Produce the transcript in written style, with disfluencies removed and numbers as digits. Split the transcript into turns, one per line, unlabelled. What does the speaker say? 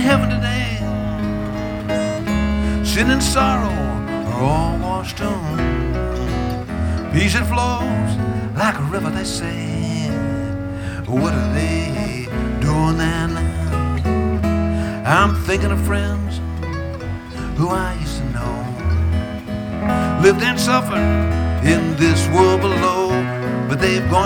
heaven today. Sin and sorrow are all washed on. Peace that flows like a river, they say. What are they doing there now? I'm thinking of friends who I used to know, lived and suffered in this world below, but they've gone